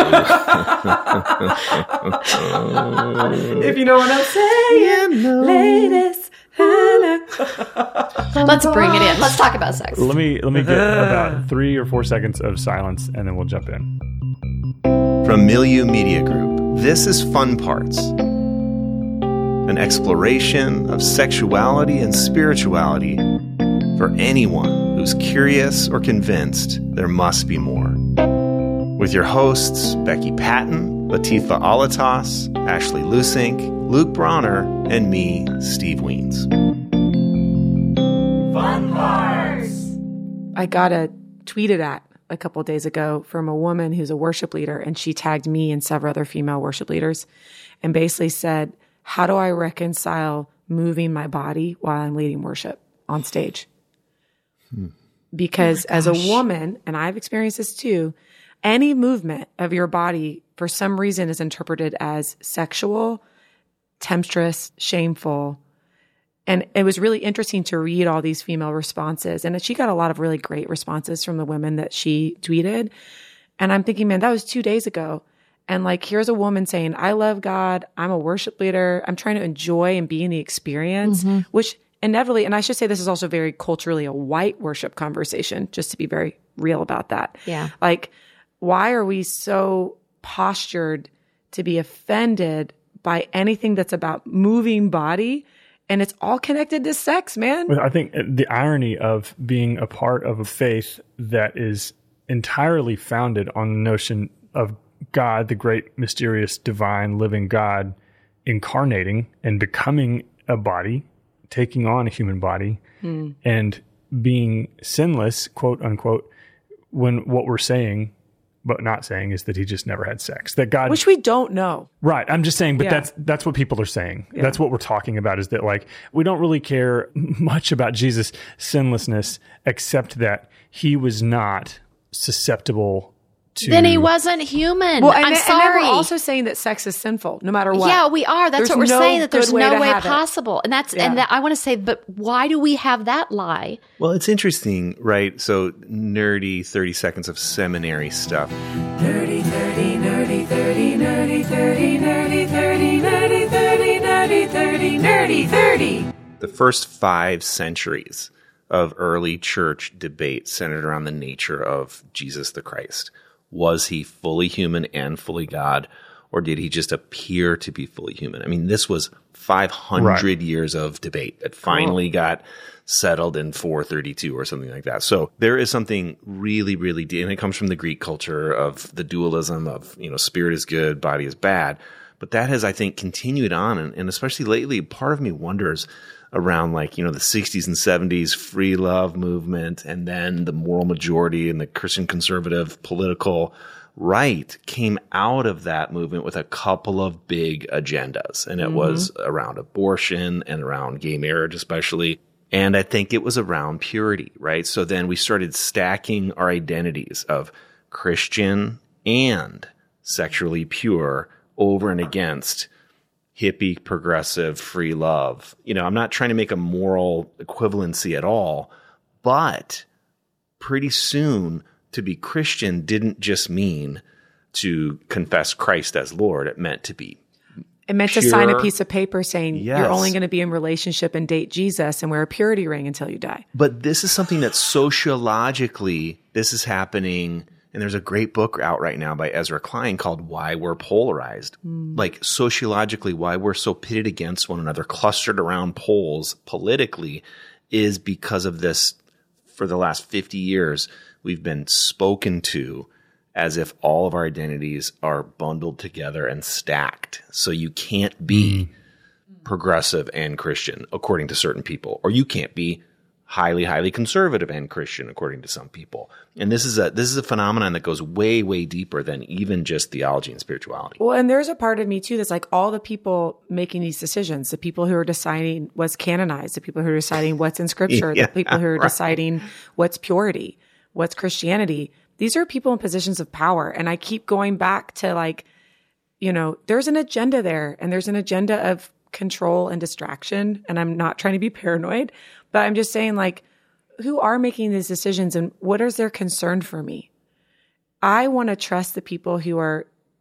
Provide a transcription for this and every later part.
If you know what I'm saying, ladies. Let's bring it in. Let's talk about sex. Let me get about 3 or 4 seconds of silence, and then we'll jump in. From Milieu Media Group, this is Fun Parts, an exploration of sexuality and spirituality for anyone who's curious or convinced there must be more. With your hosts, Becky Patton, Latifa Alatas, Ashley Lusink, Luke Bronner, and me, Steve Weens. Fun Parts! I got tweeted at a couple of days ago from a woman who's a worship leader, and she tagged me and several other female worship leaders and basically said, how do I reconcile moving my body while I'm leading worship on stage? Because as a woman, and I've experienced this too, any movement of your body for some reason is interpreted as sexual, temptress, shameful. And it was really interesting to read all these female responses. And she got a lot of really great responses from the women that she tweeted. And I'm thinking, man, that was 2 days ago. And like, here's a woman saying, I love God. I'm a worship leader. I'm trying to enjoy and be in the experience, which inevitably, and I should say this is also very culturally a white worship conversation, just to be very real about that. Yeah. Like, why are we so postured to be offended by anything that's about moving body? And it's all connected to sex, man. I think the irony of being a part of a faith that is entirely founded on the notion of God, the great, mysterious, divine, living God, incarnating and becoming a body, taking on a human body, and being sinless, quote unquote, when what we're saying but not saying is that he just never had sex. That God, which we don't know. Right. I'm just saying, but that's what people are saying. Yeah. That's what we're talking about, is that like, we don't really care much about Jesus' sinlessness, except that he was not susceptible to... Then he wasn't human. Well, I'm sorry. And we're also saying that sex is sinful, no matter what. Yeah, we are. That's what we're saying, that there's no way possible. And that's, and that I want to say, but why do we have that lie? Well, it's interesting, right? So nerdy 30 seconds of seminary stuff. Nerdy 30, nerdy 30, nerdy 30, nerdy 30, nerdy 30, nerdy 30, nerdy 30. The first 5 centuries of early church debate centered around the nature of Jesus the Christ. Was he fully human and fully God, or did he just appear to be fully human? I mean, this was 500 years of debate that finally got settled in 432 or something like that. So there is something really, really deep, and it comes from the Greek culture of the dualism of, you know, spirit is good, body is bad. But that has, I think, continued on, and especially lately, part of me wonders around, like, you know, the 60s and 70s free love movement, and then the moral majority and the Christian conservative political right came out of that movement with a couple of big agendas. And it was around abortion and around gay marriage especially. And I think it was around purity, right? So then we started stacking our identities of Christian and sexually pure over and against hippie, progressive, free love. You know, I'm not trying to make a moral equivalency at all, but pretty soon to be Christian didn't just mean to confess Christ as Lord. It meant to be It meant pure. To sign a piece of paper saying Yes. you're only going to be in relationship and date Jesus and wear a purity ring until you die. But this is something that sociologically, this is happening. And there's a great book out right now by Ezra Klein called Why We're Polarized. Like, sociologically, why we're so pitted against one another, clustered around poles politically, is because of this. For the last 50 years, we've been spoken to as if all of our identities are bundled together and stacked. So you can't be progressive and Christian, according to certain people, or you can't be highly, highly conservative and Christian, according to some people. And this is a phenomenon that goes way, way deeper than even just theology and spirituality. Well, and there's a part of me too that's like all the people making these decisions, the people who are deciding what's canonized, the people who are deciding what's in scripture, the people who are deciding what's purity, what's Christianity. These are people in positions of power. And I keep going back to, like, you know, there's an agenda there, and there's an agenda of control and distraction. And I'm not trying to be paranoid, but I'm just saying, like, who are making these decisions and what is their concern for me? I want to trust the people who are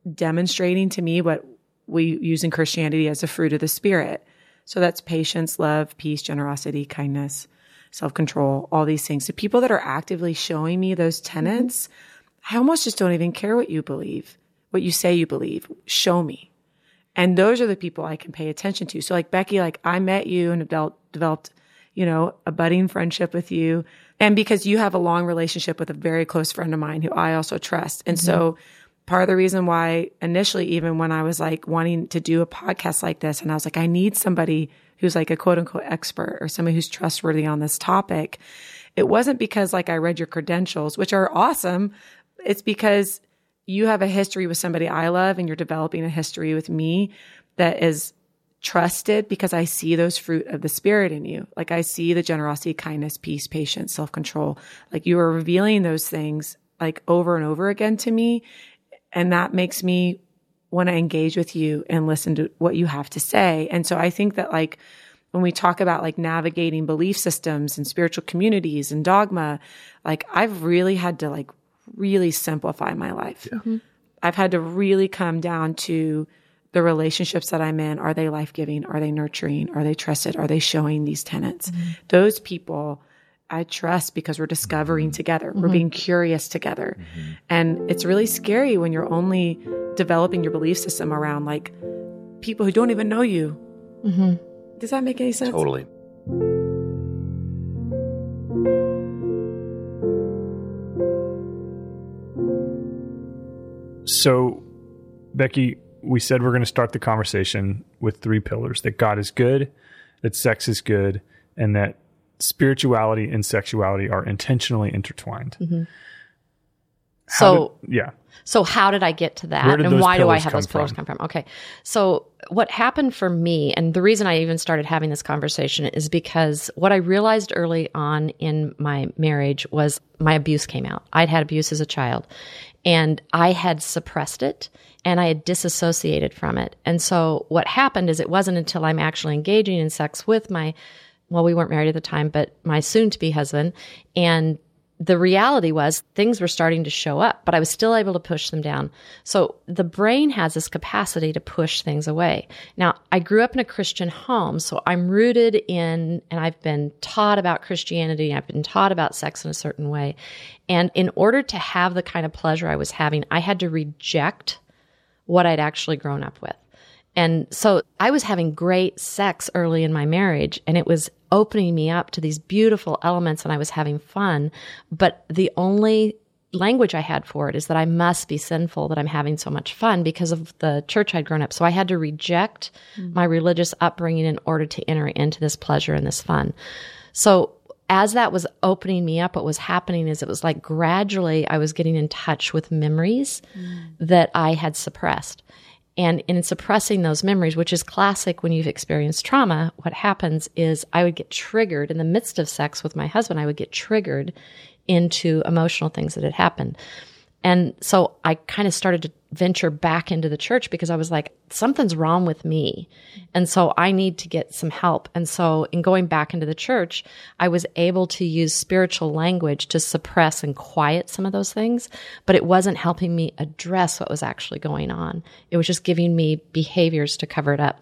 demonstrating to me what we use in Christianity as a fruit of the Spirit. So that's patience, love, peace, generosity, kindness, self-control, all these things. The people that are actively showing me those tenets, I almost just don't even care what you believe, what you say you believe. Show me. And those are the people I can pay attention to. So like Becky, like I met you and developed, a budding friendship with you. And because you have a long relationship with a very close friend of mine who I also trust. And so part of the reason why initially, even when I was like wanting to do a podcast like this, and I was like, I need somebody who's like a quote unquote expert or somebody who's trustworthy on this topic. It wasn't because like I read your credentials, which are awesome. It's because you have a history with somebody I love and you're developing a history with me that is trusted because I see those fruit of the Spirit in you. Like I see the generosity, kindness, peace, patience, self-control. Like you are revealing those things like over and over again to me. And that makes me want to engage with you and listen to what you have to say. And so I think that like when we talk about like navigating belief systems and spiritual communities and dogma, like I've really had to like really simplify my life. Yeah. I've had to really come down to the relationships that I'm in. Are they life-giving? Are they nurturing? Are they trusted? Are they showing these tenets? Those people I trust because we're discovering together. We're being curious together. And it's really scary when you're only developing your belief system around like people who don't even know you. Does that make any sense? Totally. So, Becky, we said we're going to start the conversation with 3 pillars: that God is good, that sex is good, and that spirituality and sexuality are intentionally intertwined. So how did I get to that? And why do I have those pillars come from? Okay. So what happened for me, and the reason I even started having this conversation is because what I realized early on in my marriage was my abuse came out. I'd had abuse as a child and I had suppressed it and I had disassociated from it. And so what happened is it wasn't until I'm actually engaging in sex with we weren't married at the time, but my soon-to-be husband. And the reality was things were starting to show up, but I was still able to push them down. So the brain has this capacity to push things away. Now, I grew up in a Christian home, so I'm rooted in, and I've been taught about Christianity, I've been taught about sex in a certain way. And in order to have the kind of pleasure I was having, I had to reject what I'd actually grown up with. And so I was having great sex early in my marriage, and it was opening me up to these beautiful elements, and I was having fun. But the only language I had for it is that I must be sinful that I'm having so much fun because of the church I'd grown up. So I had to reject my religious upbringing in order to enter into this pleasure and this fun. So as that was opening me up, what was happening is it was like gradually I was getting in touch with memories that I had suppressed. And in suppressing those memories, which is classic when you've experienced trauma, what happens is I would get triggered in the midst of sex with my husband. I would get triggered into emotional things that had happened. And so I kind of started to venture back into the church because I was like, something's wrong with me. And so I need to get some help. And so in going back into the church, I was able to use spiritual language to suppress and quiet some of those things, but it wasn't helping me address what was actually going on. It was just giving me behaviors to cover it up.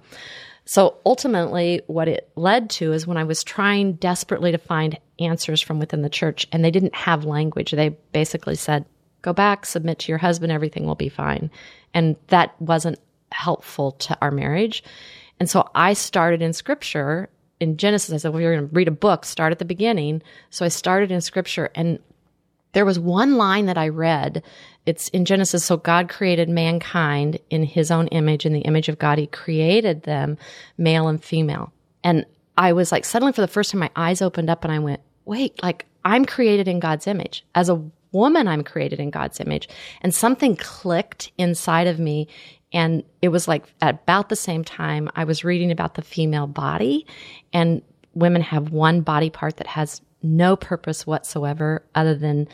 So ultimately, what it led to is when I was trying desperately to find answers from within the church, and they didn't have language, they basically said, go back, submit to your husband, everything will be fine. And that wasn't helpful to our marriage. And so I started in scripture. In Genesis, I said, well, you're going to read a book, start at the beginning. So I started in scripture, and there was one line that I read. It's in Genesis. So God created mankind in his own image. In the image of God, he created them, male and female. And I was like, suddenly for the first time, my eyes opened up and I went, wait, like I'm created in God's image. As a woman, I'm created in God's image. And something clicked inside of me. And it was like at about the same time I was reading about the female body, and women have one body part that has no purpose whatsoever other than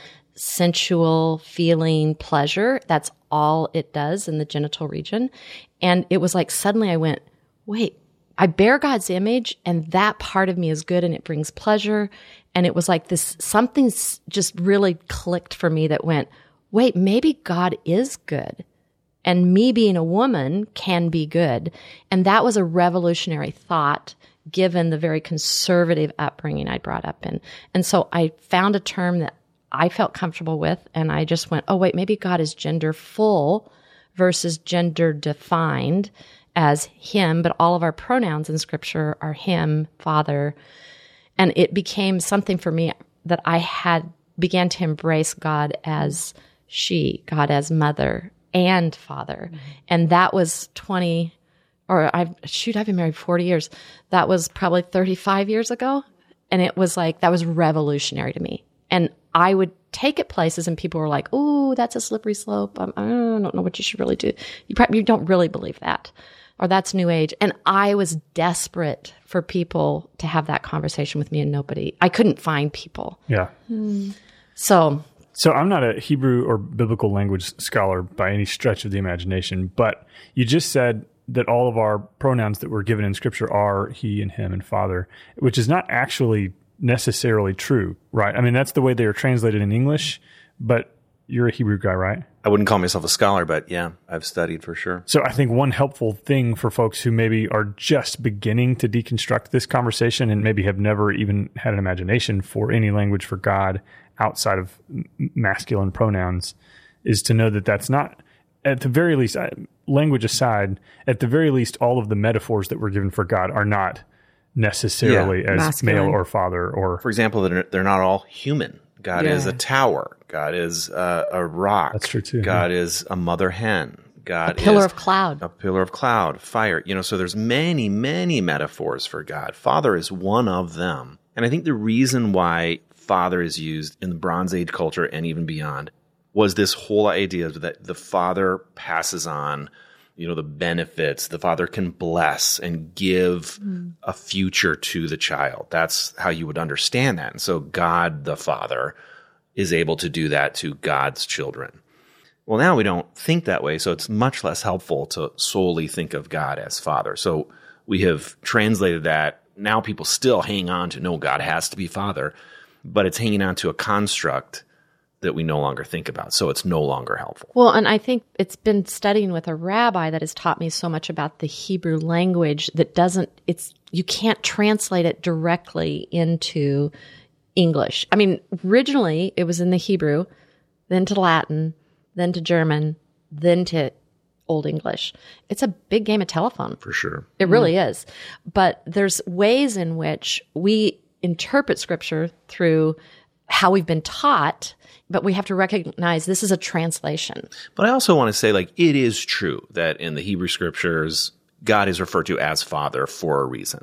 sensual feeling pleasure. That's all it does in the genital region. And it was like suddenly I went, wait, I bear God's image, and that part of me is good and it brings pleasure. And it was like this, something's just really clicked for me that went, wait, maybe God is good. And me being a woman can be good. And that was a revolutionary thought given the very conservative upbringing I brought up in. And so I found a term that I felt comfortable with, and I just went, oh, wait, maybe God is gender full versus gender defined as him, but all of our pronouns in Scripture are him, father. And it became something for me that I began to embrace God as she, God as mother and father. Mm-hmm. And that was I've been married 40 years. That was probably 35 years ago. And it was like, that was revolutionary to me. And I would take it places and people were like, oh, that's a slippery slope. I don't know what you should really do. You don't really believe that. Or that's New Age. And I was desperate for people to have that conversation with me, and I couldn't find people. Yeah. So I'm not a Hebrew or biblical language scholar by any stretch of the imagination, but you just said that all of our pronouns that were given in Scripture are he and him and father, which is not actually necessarily true, right? I mean, that's the way they are translated in English, but you're a Hebrew guy, right? I wouldn't call myself a scholar, but yeah, I've studied for sure. So I think one helpful thing for folks who maybe are just beginning to deconstruct this conversation and maybe have never even had an imagination for any language for God outside of masculine pronouns is to know that that's not, at the very least, language aside, at the very least, all of the metaphors that were given for God are not necessarily as masculine. Male or father or... For example, they're not all human. God is a tower. God is a rock. That's true too. God is a mother hen. God is a pillar of cloud. A pillar of cloud, fire. So there's many, many metaphors for God. Father is one of them. And I think the reason why father is used in the Bronze Age culture and even beyond was this whole idea that the father passes on, the benefits. The father can bless and give a future to the child. That's how you would understand that. And so God, the Father, is able to do that to God's children. Well, now we don't think that way, so it's much less helpful to solely think of God as Father. So we have translated that. Now people still hang on to, no, God has to be Father, but it's hanging on to a construct that we no longer think about. So it's no longer helpful. Well, and I think it's been studying with a rabbi that has taught me so much about the Hebrew language that you can't translate it directly into English. I mean, originally it was in the Hebrew, then to Latin, then to German, then to Old English. It's a big game of telephone. For sure. It really is. But there's ways in which we interpret Scripture through how we've been taught, but we have to recognize this is a translation. But I also want to say, it is true that in the Hebrew Scriptures, God is referred to as Father for a reason.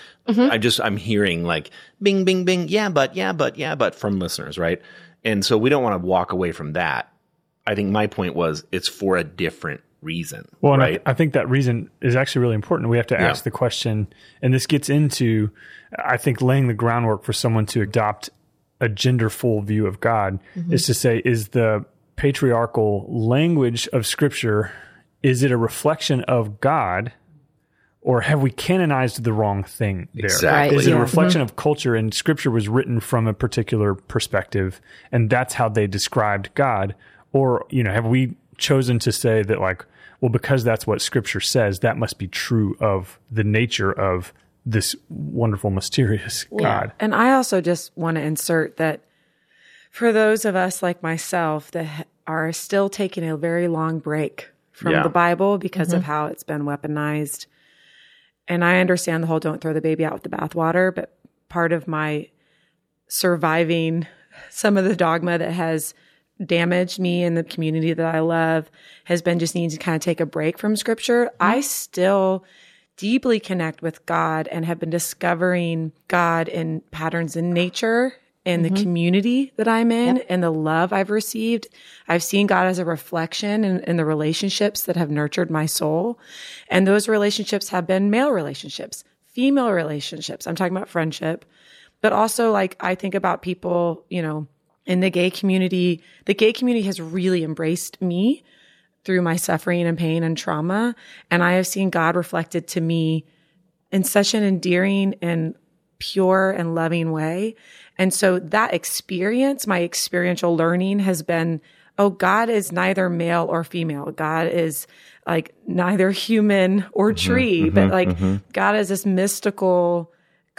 I'm hearing bing, bing, bing, yeah, but from listeners, right? And so we don't want to walk away from that. I think my point was it's for a different reason. Well, right? I think that reason is actually really important. We have to ask the question, and this gets into, I think, laying the groundwork for someone to adopt a gender-full view of God, is to say, is the patriarchal language of Scripture, is it a reflection of God, or have we canonized the wrong thing there? Exactly. Is it a reflection of culture, and Scripture was written from a particular perspective, and that's how they described God? Or, have we chosen to say that, well, because that's what Scripture says, that must be true of the nature of this wonderful, mysterious God. And I also just want to insert that for those of us like myself that are still taking a very long break from the Bible because of how it's been weaponized. And I understand the whole don't throw the baby out with the bathwater, but part of my surviving some of the dogma that has damaged me and the community that I love has been just needing to kind of take a break from Scripture. I still deeply connect with God and have been discovering God in patterns in nature, in the community that I'm in, and the love I've received. I've seen God as a reflection in the relationships that have nurtured my soul. And those relationships have been male relationships, female relationships. I'm talking about friendship, but also I think about people, in the gay community. The gay community has really embraced me through my suffering and pain and trauma. And I have seen God reflected to me in such an endearing and pure and loving way. And so that experience, my experiential learning has been oh, God is neither male or female. God is like neither human or tree, but like God is this mystical,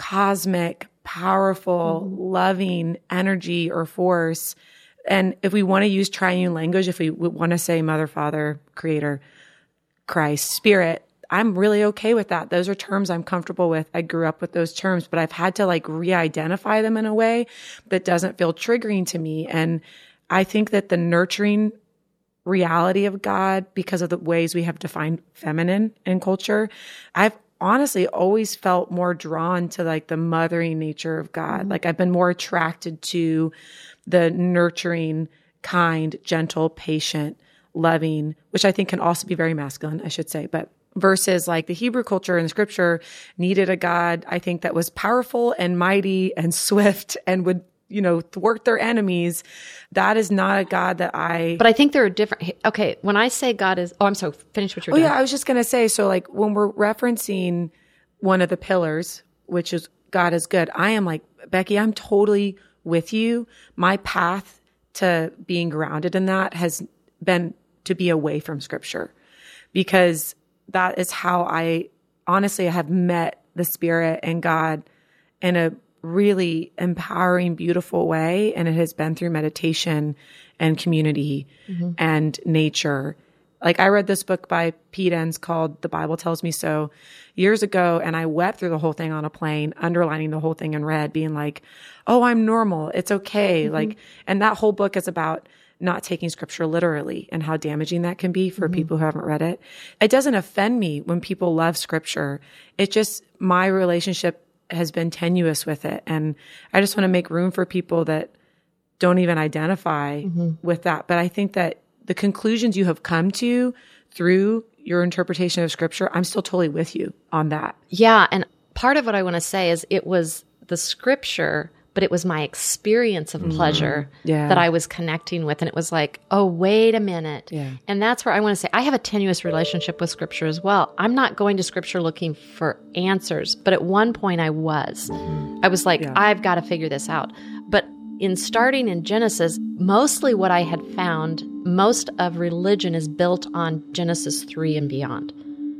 cosmic, powerful, loving energy or force. And if we want to use triune language, if we want to say Mother, Father, Creator, Christ, Spirit, I'm really okay with that. Those are terms I'm comfortable with. I grew up with those terms, but I've had to like re-identify them in a way that doesn't feel triggering to me. And I think that the nurturing reality of God, because of the ways we have defined feminine in culture, I've honestly always felt more drawn to like the mothering nature of God. Like I've been more attracted to the nurturing, kind, gentle, patient, loving, which I think can also be very masculine, I should say, but versus like the Hebrew culture and scripture needed a God, I think, that was powerful and mighty and swift and would, you know, thwart their enemies. That is not a God that But I think there are different. Okay, when I say God is, I'm sorry, finish what you're doing. Yeah, I was just going to say, so like when we're referencing one of the pillars, which is God is good, I am like, Becky, I'm totally with you. My path to being grounded in that has been to be away from scripture, because that is how I honestly have met the Spirit and God in a really empowering, beautiful way. And it has been through meditation and community and nature. Like I read this book by Pete Enns called The Bible Tells Me So years ago, and I wept through the whole thing on a plane, underlining the whole thing in red, being like, oh, I'm normal. It's okay. Like, and that whole book is about not taking scripture literally and how damaging that can be for people who haven't read it. It doesn't offend me when people love scripture. It just, my relationship has been tenuous with it. And I just want to make room for people that don't even identify with that. But I think that the conclusions you have come to through your interpretation of scripture, I'm still totally with you on that. Yeah. And part of what I want to say is it was the scripture, but it was my experience of pleasure that I was connecting with. And it was like, oh, wait a minute. Yeah. And that's where I want to say I have a tenuous relationship with scripture as well. I'm not going to scripture looking for answers, but at one point I was. I was like, I've got to figure this out. But in starting in Genesis, mostly what I had found, most of religion is built on Genesis 3 and beyond,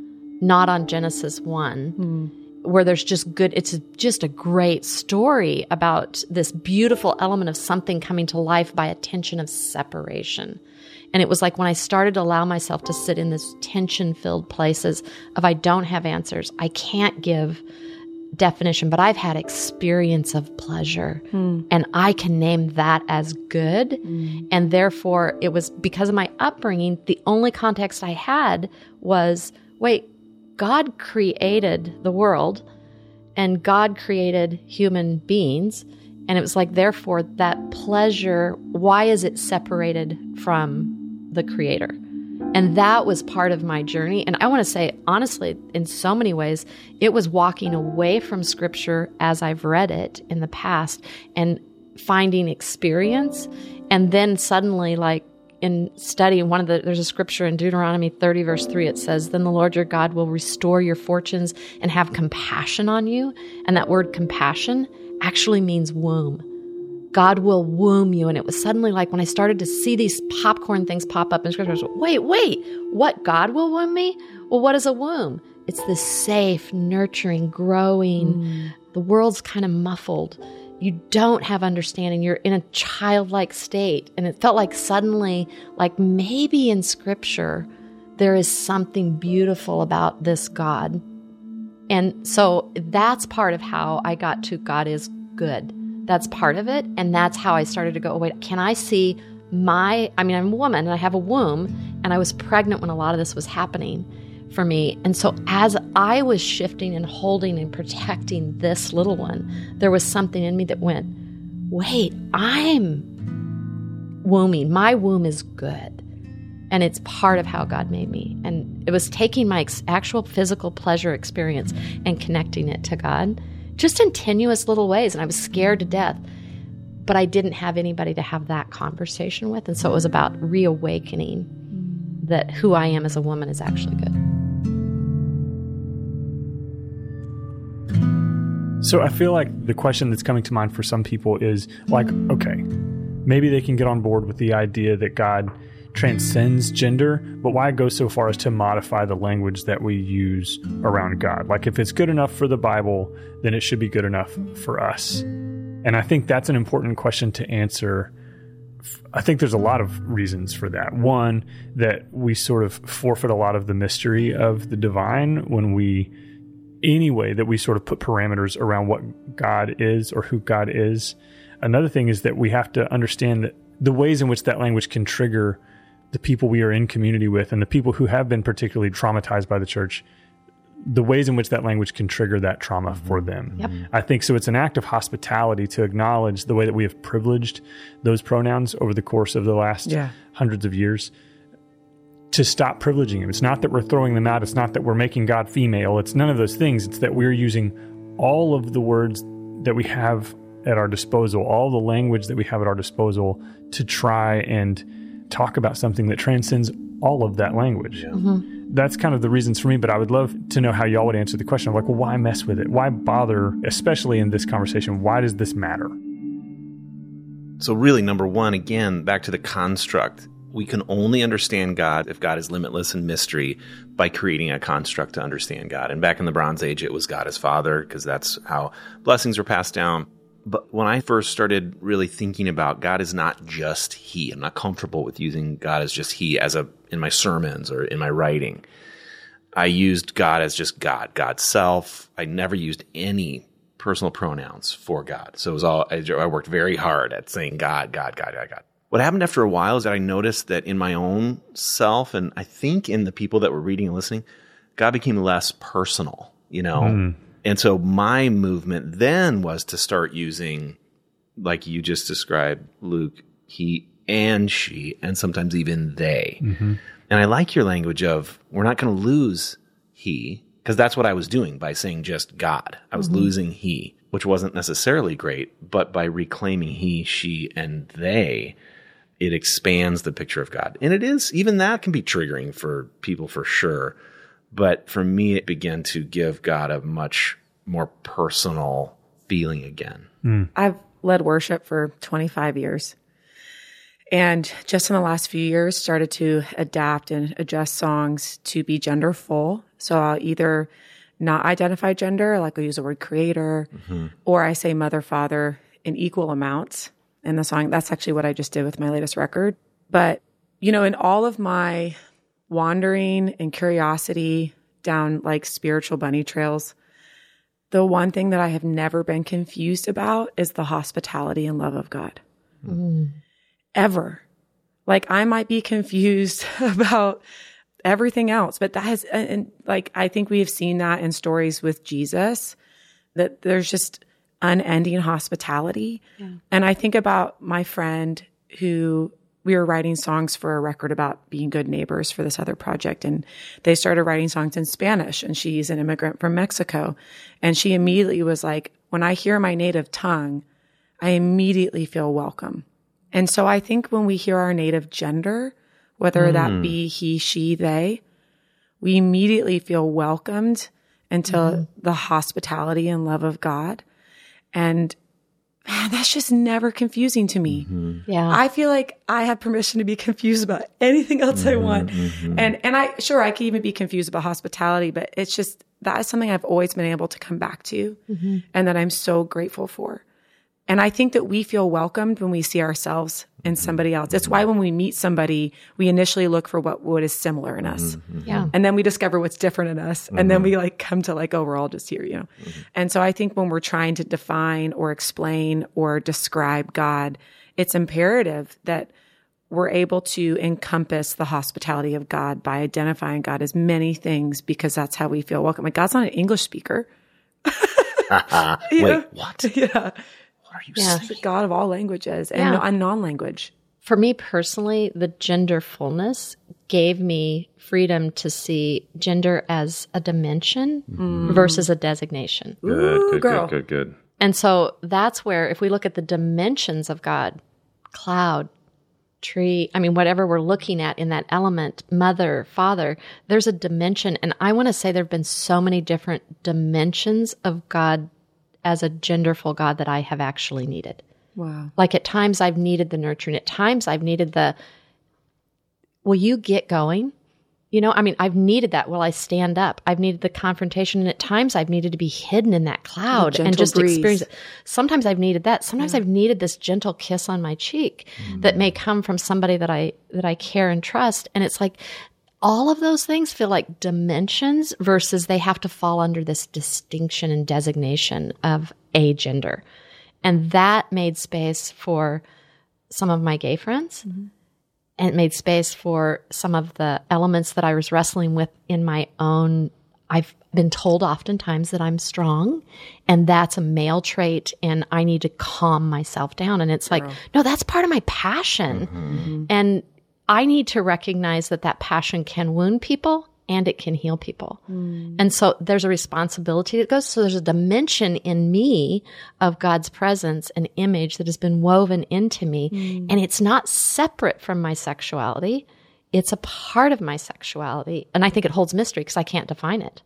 not on Genesis 1. Where there's just good, it's just a great story about this beautiful element of something coming to life by a tension of separation. And it was like when I started to allow myself to sit in this tension-filled places of I don't have answers, I can't give definition, but I've had experience of pleasure and I can name that as good. And therefore it was because of my upbringing, the only context I had was, wait, God created the world and God created human beings. And it was like, therefore, that pleasure, why is it separated from the Creator? And that was part of my journey. And I want to say, honestly, in so many ways, it was walking away from Scripture as I've read it in the past and finding experience. And then suddenly, like, in studying there's a scripture in Deuteronomy 30 verse 3, it says, then the Lord your God will restore your fortunes and have compassion on you. And that word compassion actually means womb. God will womb you. And it was suddenly like when I started to see these popcorn things pop up in scripture, I was like, wait, what? God will womb me? Well, what is a womb? It's this safe, nurturing, growing, the world's kind of muffled. You don't have understanding. You're in a childlike state. And it felt like suddenly, like maybe in scripture, there is something beautiful about this God. And so that's part of how I got to God is good. That's part of it. And that's how I started to go, oh, wait, can I see I'm a woman and I have a womb and I was pregnant when a lot of this was happening for me. And so as I was shifting and holding and protecting this little one, there was something in me that went, wait, I'm wombing. My womb is good. And it's part of how God made me. And it was taking my actual physical pleasure experience and connecting it to God, just in tenuous little ways. And I was scared to death, but I didn't have anybody to have that conversation with. And so it was about reawakening that who I am as a woman is actually good. So I feel like the question that's coming to mind for some people is like, okay, maybe they can get on board with the idea that God transcends gender, but why go so far as to modify the language that we use around God? Like, if it's good enough for the Bible, then it should be good enough for us. And I think that's an important question to answer. I think there's a lot of reasons for that. One, that we sort of forfeit a lot of the mystery of the divine when we sort of put parameters around what God is or who God is. Another thing is that we have to understand that the ways in which that language can trigger the people we are in community with and the people who have been particularly traumatized by the church, the ways in which that language can trigger that trauma for them. Yep. I think so. It's an act of hospitality to acknowledge the way that we have privileged those pronouns over the course of the last hundreds of years, to stop privileging them. It's not that we're throwing them out. It's not that we're making God female. It's none of those things. It's that we're using all of the words that we have at our disposal, all the language that we have at our disposal, to try and talk about something that transcends all of that language. That's kind of the reasons for me, but I would love to know how y'all would answer the question of like, well, why mess with it? Why bother, especially in this conversation? Why does this matter? So really, number one, again, back to the construct. We can only understand God if God is limitless in mystery by creating a construct to understand God. And back in the Bronze Age, it was God as Father, because that's how blessings were passed down. But when I first started really thinking about God is not just He, I'm not comfortable with using God as just He in my sermons or in my writing. I used God as just God, God's self. I never used any personal pronouns for God. So it was all, I worked very hard at saying God, God, God, God, God. What happened after a while is that I noticed that in my own self, and I think in the people that were reading and listening, God became less personal, And so my movement then was to start using, like you just described, Luke, he and she, and sometimes even they. And I like your language of, we're not going to lose he, because that's what I was doing by saying just God. I was losing he, which wasn't necessarily great, but by reclaiming he, she, and they, it expands the picture of God. And it is, even that can be triggering for people for sure. But for me, it began to give God a much more personal feeling again. I've led worship for 25 years. And just in the last few years, started to adapt and adjust songs to be gender full. So I'll either not identify gender, like I'll use the word creator, or I say mother, father in equal amounts in the song. That's actually what I just did with my latest record. But, in all of my wandering and curiosity down like spiritual bunny trails, the one thing that I have never been confused about is the hospitality and love of God. Ever. Like, I might be confused about everything else, but that has, and like, I think we have seen that in stories with Jesus, that there's just unending hospitality. And I think about my friend who, we were writing songs for a record about being good neighbors for this other project. And they started writing songs in Spanish, and she's an immigrant from Mexico. And she immediately was like, when I hear my native tongue, I immediately feel welcome. And so I think when we hear our native gender, whether that be he, she, they, we immediately feel welcomed into the hospitality and love of God. And man, that's just never confusing to me. Yeah. I feel like I have permission to be confused about anything else I want. And I can even be confused about hospitality, but it's just, that is something I've always been able to come back to and that I'm so grateful for. And I think that we feel welcomed when we see ourselves in somebody else. It's why when we meet somebody, we initially look for what is similar in us. Yeah. And then we discover what's different in us. And then we come to oh, we're all just here, And so I think when we're trying to define or explain or describe God, it's imperative that we're able to encompass the hospitality of God by identifying God as many things, because that's how we feel welcome. Like, God's not an English speaker. Wait, what? Yeah. What are you saying? It's the God of all languages and non-language. For me personally, the gender fullness gave me freedom to see gender as a dimension versus a designation. Good. And so that's where, if we look at the dimensions of God, cloud, tree, whatever we're looking at in that element, mother, father, there's a dimension. And I want to say there have been so many different dimensions of God as a genderful God that I have actually needed. Wow. Like at times I've needed the nurturing. At times I've needed the, will you get going? You know, I mean, I've needed that. Will I stand up? I've needed the confrontation. And at times I've needed to be hidden in that cloud and just experience it. Sometimes I've needed that. Sometimes I've needed this gentle kiss on my cheek that may come from somebody that I care and trust. And it's like, all of those things feel like dimensions versus they have to fall under this distinction and designation of a gender. And that made space for some of my gay friends. And it made space for some of the elements that I was wrestling with in my own. I've been told oftentimes that I'm strong and that's a male trait and I need to calm myself down. And it's like, no, that's part of my passion. And I need to recognize that that passion can wound people and it can heal people. And so there's a responsibility that goes. So there's a dimension in me of God's presence and image that has been woven into me. And it's not separate from my sexuality. It's a part of my sexuality. And I think it holds mystery because I can't define it.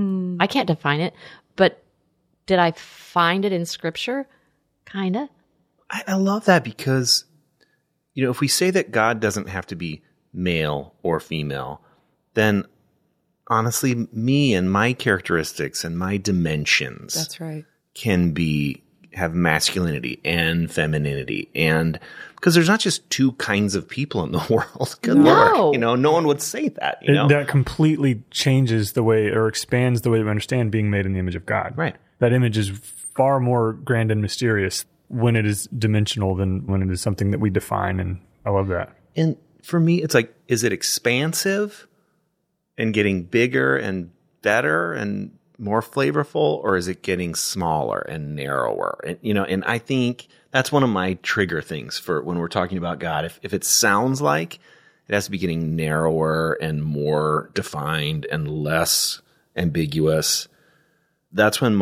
I can't define it. But did I find it in Scripture? Kind of. I love that because, you know, if we say that God doesn't have to be male or female, then honestly, me and my characteristics and my dimensions That's right. can have masculinity and femininity. And because there's not just two kinds of people in the world. Good Lord. You know, no one would say that. You know? That completely changes the way or expands the way we understand being made in the image of God. Right. That image is far more grand and mysterious when it is dimensional than when it is something that we define. And I love that. And for me, it's like, is it expansive and getting bigger and better and more flavorful, or is it getting smaller and narrower? And, you know, and I think that's one of my trigger things for when we're talking about God. If it sounds like it has to be getting narrower and more defined and less ambiguous, that's when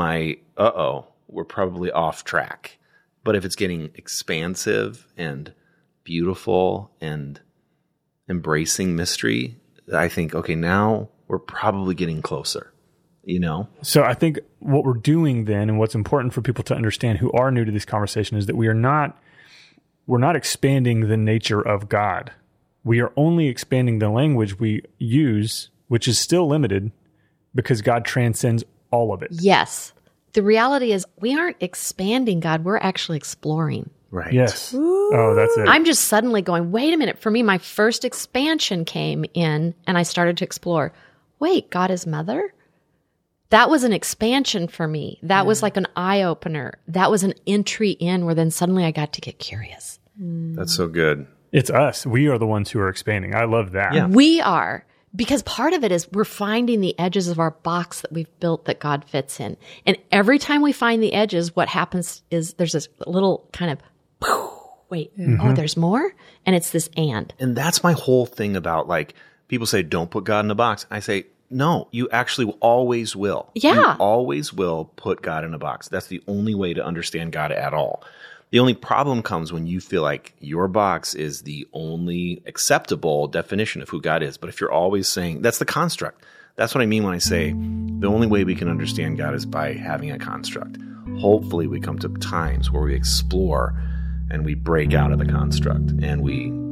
we're probably off track. But if it's getting expansive and beautiful and embracing mystery, I think, okay, now we're probably getting closer, you know? So I think what we're doing then, and what's important for people to understand who are new to this conversation, is that we're not expanding the nature of God. We are only expanding the language we use, which is still limited because God transcends all of it. Yes. The reality is we aren't expanding God. We're actually exploring. Right. Yes. Oh, that's it. I'm just suddenly going, wait a minute. For me, my first expansion came in and I started to explore, wait, God is mother? That was an expansion for me. That was like an eye opener. That was an entry in where then suddenly I got to get curious. That's so good. It's us. We are the ones who are expanding. I love that. Yeah. We are. Because part of it is we're finding the edges of our box that we've built that God fits in. And every time we find the edges, what happens is there's this little kind of, wait, oh, there's more? And it's this and. And that's my whole thing about, like, people say, don't put God in a box. I say, no, you actually always will. Yeah. You always will put God in a box. That's the only way to understand God at all. The only problem comes when you feel like your box is the only acceptable definition of who God is. But if you're always saying, that's the construct. That's what I mean when I say the only way we can understand God is by having a construct. Hopefully we come to times where we explore and we break out of the construct and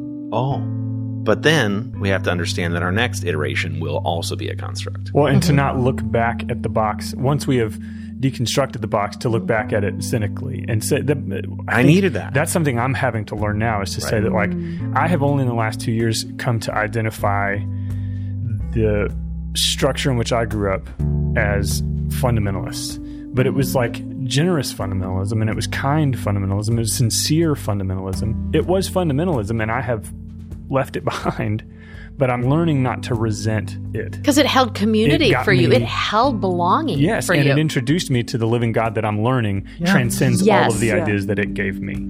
but then we have to understand that our next iteration will also be a construct. Well, and to not look back at the box once we have deconstructed the box, to look back at it cynically and say that I needed that. That's something I'm having to learn now, is to say that, like, I have only in the last 2 years come to identify the structure in which I grew up as fundamentalist. But it was like generous fundamentalism, and it was kind fundamentalism, it was sincere fundamentalism. It was fundamentalism, and I have left it behind, but I'm learning not to resent it. Because it held community for you. It held belonging for you. Yes, and it introduced me to the living God that I'm learning transcends all of the ideas that it gave me.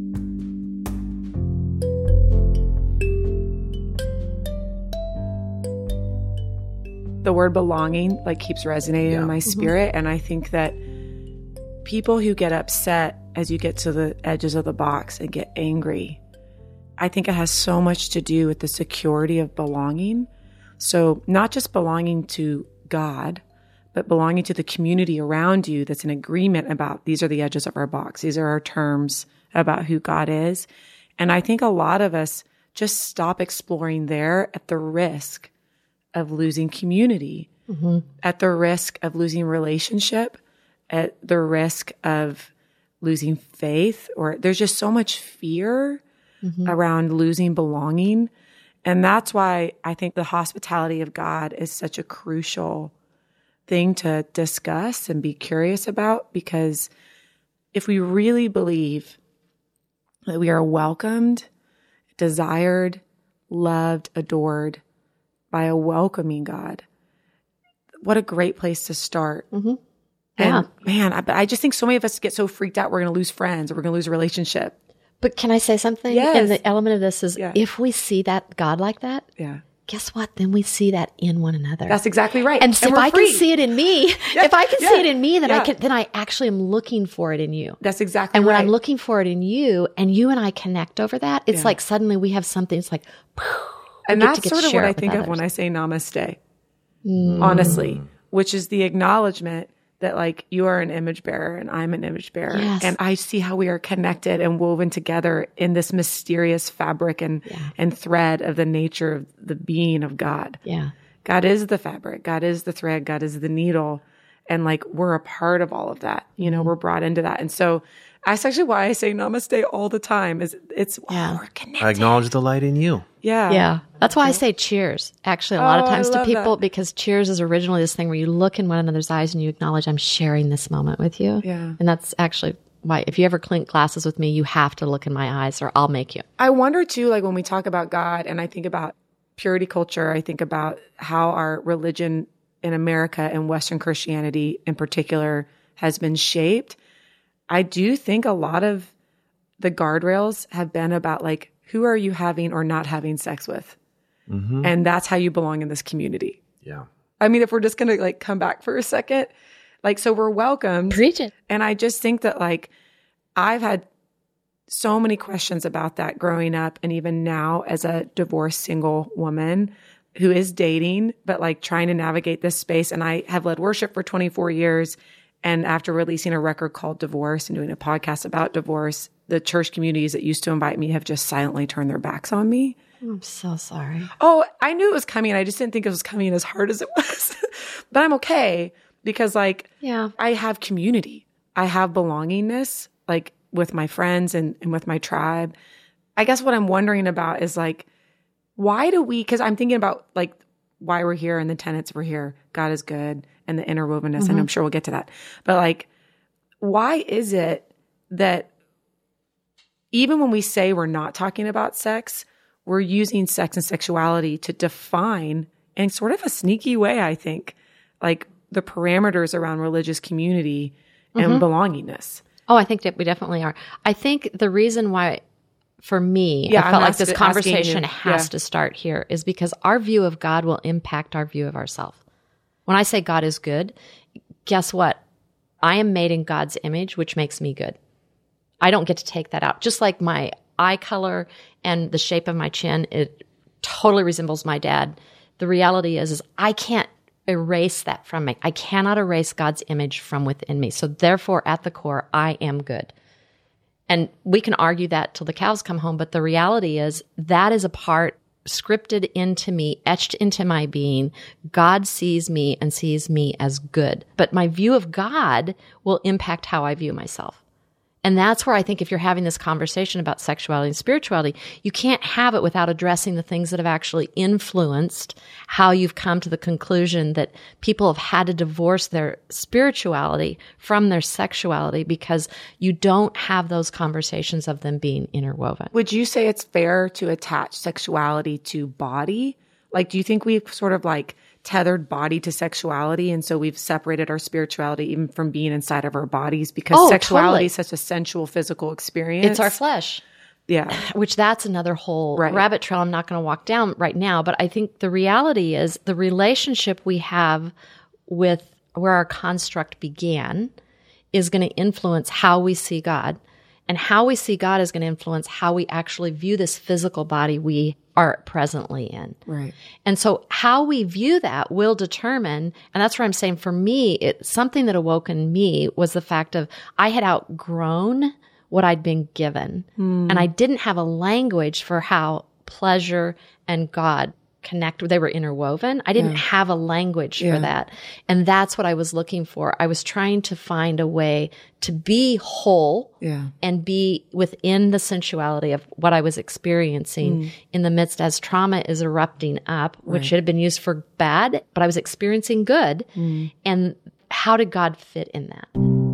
The word belonging keeps resonating in my spirit. And I think that people who get upset as you get to the edges of the box and get angry, I think it has so much to do with the security of belonging. So not just belonging to God, but belonging to the community around you that's in agreement about these are the edges of our box. These are our terms about who God is. And I think a lot of us just stop exploring there at the risk of losing community, at the risk of losing relationship, at the risk of losing faith, or there's just so much fear around losing belonging. And that's why I think the hospitality of God is such a crucial thing to discuss and be curious about, because if we really believe that we are welcomed, desired, loved, adored by a welcoming God, what a great place to start. Yeah. And man, I just think so many of us get so freaked out we're going to lose friends or we're going to lose a relationship. But can I say something? Yes. And the element of this is if we see that God like that, guess what? Then we see that in one another. That's exactly right. And so if I can see it in me, if I can see it in me, then I actually am looking for it in you. That's exactly right. And when right. I'm looking for it in you and I connect over that, it's like suddenly we have something, it's like, and that's sort of what I think of when I say namaste, honestly, which is the acknowledgement that like you are an image bearer and I'm an image bearer. Yes. And I see how we are connected and woven together in this mysterious fabric and thread of the nature of the being of God. Yeah. God is the fabric. God is the thread. God is the needle. And like, we're a part of all of that. You know, we're brought into that. And so that's actually why I say namaste all the time is we're connected. I acknowledge the light in you. Yeah. Yeah. That's why I say cheers, actually, a lot of times to people, because cheers is originally this thing where you look in one another's eyes and you acknowledge, I'm sharing this moment with you. Yeah. And that's actually why, if you ever clink glasses with me, you have to look in my eyes or I'll make you. I wonder too, like when we talk about God and I think about purity culture, I think about how our religion in America and Western Christianity in particular has been shaped. I do think a lot of the guardrails have been about like, who are you having or not having sex with? And that's how you belong in this community. Yeah. I mean, if we're just going to like come back for a second, like, so we're welcomed. Preach it. And I just think that like, I've had so many questions about that growing up. And even now as a divorced single woman who is dating, but like trying to navigate this space. And I have led worship for 24 years. And after releasing a record called Divorce and doing a podcast about divorce, the church communities that used to invite me have just silently turned their backs on me. I'm so sorry. Oh, I knew it was coming. I just didn't think it was coming as hard as it was. But I'm okay because like, I have community. I have belongingness, like with my friends and with my tribe. I guess what I'm wondering about is like, why do we, because I'm thinking about like why we're here and the tenets we're here. God is good and the interwovenness. And I'm sure we'll get to that. But like, why is it that even when we say we're not talking about sex, we're using sex and sexuality to define in sort of a sneaky way, I think, like the parameters around religious community and belongingness. Oh, I think that we definitely are. I think the reason why, for me, I felt like this conversation has to start here is because our view of God will impact our view of ourselves. When I say God is good, guess what? I am made in God's image, which makes me good. I don't get to take that out. Just like my eye color and the shape of my chin, it totally resembles my dad. The reality is I can't erase that from me. I cannot erase God's image from within me. So therefore, at the core, I am good. And we can argue that till the cows come home, but the reality is that is a part scripted into me, etched into my being. God sees me and sees me as good. But my view of God will impact how I view myself. And that's where I think if you're having this conversation about sexuality and spirituality, you can't have it without addressing the things that have actually influenced how you've come to the conclusion that people have had to divorce their spirituality from their sexuality because you don't have those conversations of them being interwoven. Would you say it's fair to attach sexuality to body? Like, do you think we've sort of like tethered body to sexuality, and so we've separated our spirituality even from being inside of our bodies because sexuality is such a sensual physical experience? It's our flesh. Yeah. Which that's another whole rabbit trail I'm not going to walk down right now. But I think the reality is the relationship we have with where our construct began is going to influence how we see God. And how we see God is going to influence how we actually view this physical body we are presently in. Right. And so how we view that will determine, and that's where I'm saying for me, something that awoke in me was the fact of I had outgrown what I'd been given. And I didn't have a language for how pleasure and God connect. They were interwoven. I didn't have a language for that. And that's what I was looking for. I was trying to find a way to be whole and be within the sensuality of what I was experiencing in the midst as trauma is erupting up, which had been used for bad, but I was experiencing good. And how did God fit in that?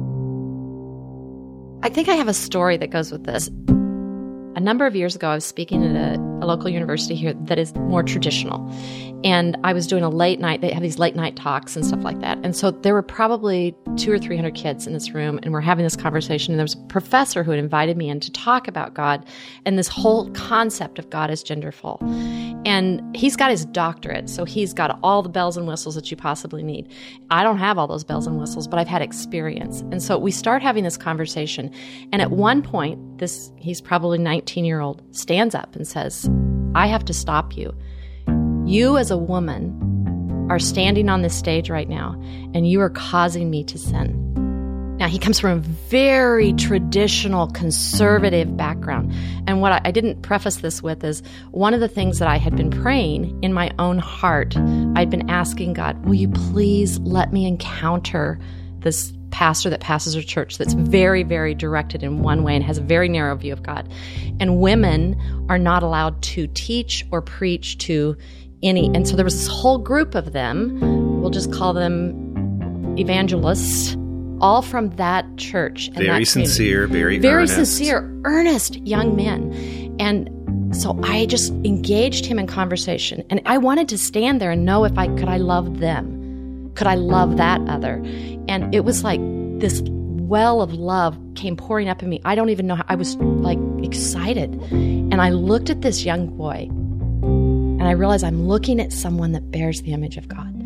I think I have a story that goes with this. A number of years ago, I was speaking at a local university here that is more traditional. And I was doing a late night, they have these late night talks and stuff like that. And so there were probably 200 or 300 kids in this room, and we're having this conversation. And there was a professor who had invited me in to talk about God and this whole concept of God as genderful. And he's got his doctorate, so he's got all the bells and whistles that you possibly need. I don't have all those bells and whistles, but I've had experience. And so we start having this conversation. And at one point, he's probably 19-year-old, stands up and says, I have to stop you. You as a woman are standing on this stage right now, and you are causing me to sin. Now, he comes from a very traditional, conservative background. And what I didn't preface this with is one of the things that I had been praying in my own heart, I'd been asking God, will you please let me encounter this pastor that pastors a church that's very, very directed in one way and has a very narrow view of God. And women are not allowed to teach or preach to any. And so there was this whole group of them, we'll just call them evangelists, all from that church. And very sincere, very earnest. Sincere, earnest young men. And so I just engaged him in conversation. And I wanted to stand there and know if could I love them? Could I love that other? And it was like this well of love came pouring up in me. I don't even know how. I was like excited. And I looked at this young boy and I realized I'm looking at someone that bears the image of God.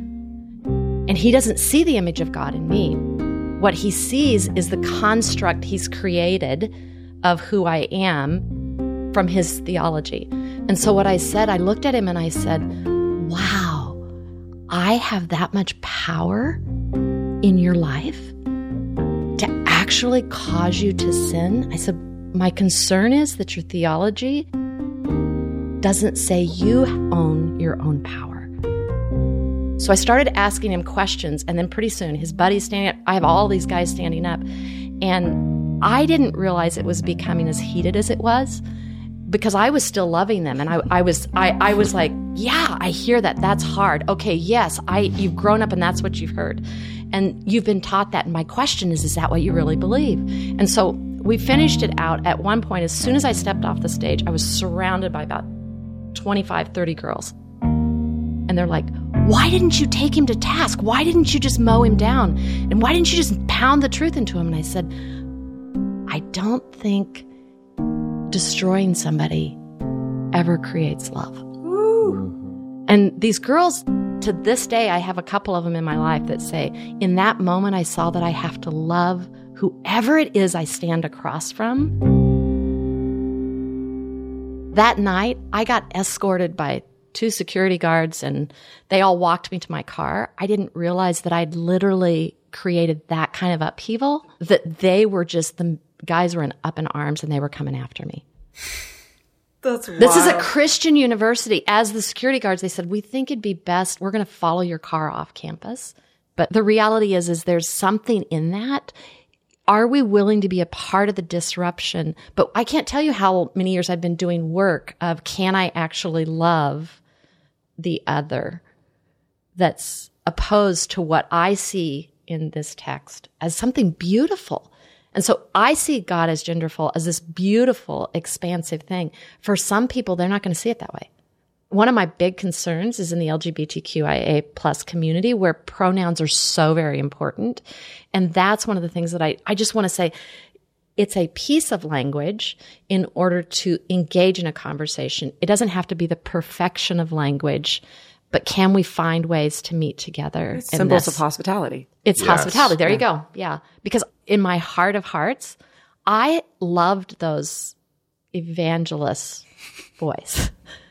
And he doesn't see the image of God in me. What he sees is the construct he's created of who I am from his theology. And so what I said, I looked at him and I said, wow, I have that much power in your life to actually cause you to sin? I said, my concern is that your theology doesn't say you own your own power. So I started asking him questions, and then pretty soon his buddy's standing up. I have all these guys standing up, and I didn't realize it was becoming as heated as it was because I was still loving them. And I was like, yeah, I hear that. That's hard. Okay, yes, you've grown up and that's what you've heard. And you've been taught that. And my question is that what you really believe? And so we finished it out. At one point, as soon as I stepped off the stage, I was surrounded by about 25, 30 girls. And they're like, why didn't you take him to task? Why didn't you just mow him down? And why didn't you just pound the truth into him? And I said, I don't think destroying somebody ever creates love. Ooh. And these girls, to this day, I have a couple of them in my life that say, in that moment, I saw that I have to love whoever it is I stand across from. That night, I got escorted by 2 security guards, and they all walked me to my car. I didn't realize that I'd literally created that kind of upheaval, that they were just, the guys were up in arms and they were coming after me. That's wild. This is a Christian university. As the security guards, they said, we think it'd be best, we're going to follow your car off campus. But the reality is there's something in that. Are we willing to be a part of the disruption? But I can't tell you how many years I've been doing work of, can I actually love the other that's opposed to what I see in this text as something beautiful? And so I see God as genderful, as this beautiful, expansive thing. For some people, they're not going to see it that way. One of my big concerns is in the LGBTQIA plus community, where pronouns are so very important. And that's one of the things that I just want to say, it's a piece of language in order to engage in a conversation. It doesn't have to be the perfection of language, but can we find ways to meet together? It's symbols of hospitality. It's hospitality. There you go. Yeah. Because in my heart of hearts, I loved those evangelist boys.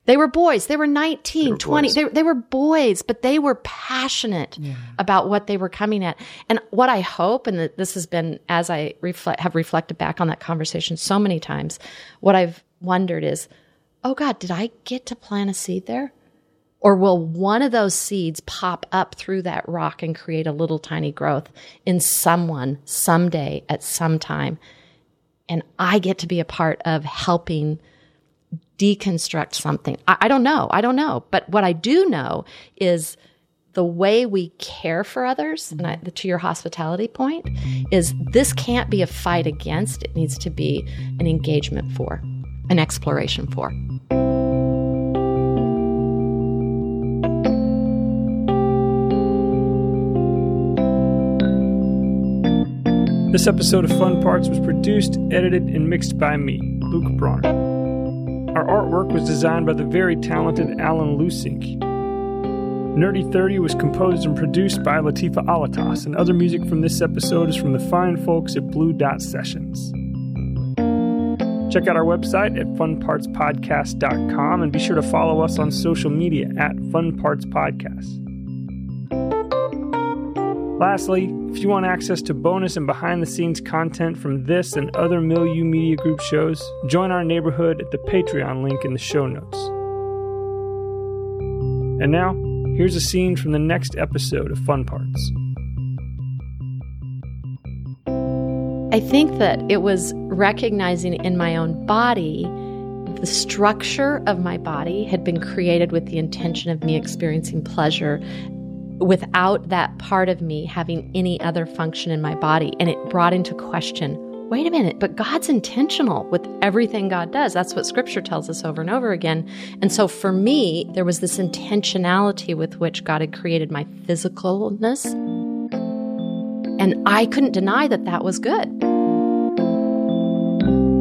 They were boys. They were 19, 20. They were boys, but they were passionate about what they were coming at. And what I hope, and this has been, as I have reflected back on that conversation so many times, what I've wondered is, oh God, did I get to plant a seed there? Or will one of those seeds pop up through that rock and create a little tiny growth in someone someday at some time? And I get to be a part of helping deconstruct something. I don't know. But what I do know is the way we care for others, and to your hospitality point, is this can't be a fight against. It needs to be an engagement for, an exploration for. This episode of Fun Parts was produced, edited, and mixed by me, Luke Bronner. Our artwork was designed by the very talented Alan Lusink. Nerdy 30 was composed and produced by Latifa Alatas, and other music from this episode is from the fine folks at Blue Dot Sessions. Check out our website at funpartspodcast.com and be sure to follow us on social media at funpartspodcast. Lastly, if you want access to bonus and behind-the-scenes content from this and other Milieu Media Group shows, join our neighborhood at the Patreon link in the show notes. And now, here's a scene from the next episode of Fun Parts. I think that it was recognizing in my own body, the structure of my body had been created with the intention of me experiencing pleasure without that part of me having any other function in my body. And it brought into question, wait a minute, but God's intentional with everything God does. That's what Scripture tells us over and over again. And so for me, there was this intentionality with which God had created my physicalness. And I couldn't deny that that was good.